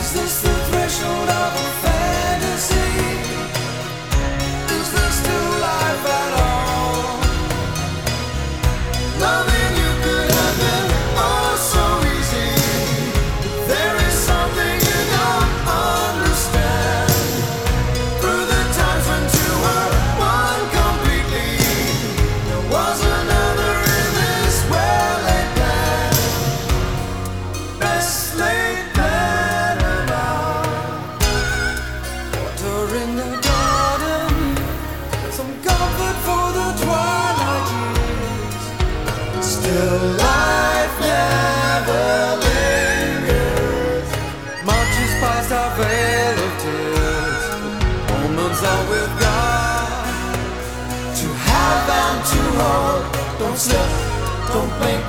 Is this the threshold of a fantasy? Is there still life at all? Loving you could have been oh so easy. There is something you don't understand. Through the times when two were one completely, there was another in this well-laid plan. Best laid plan of all. Water in the garden, some comfort for the twilight years. Still life never lingers. Marches past our veil of tears. Moments are with God, to have and to hold. Don't slip, don't blink,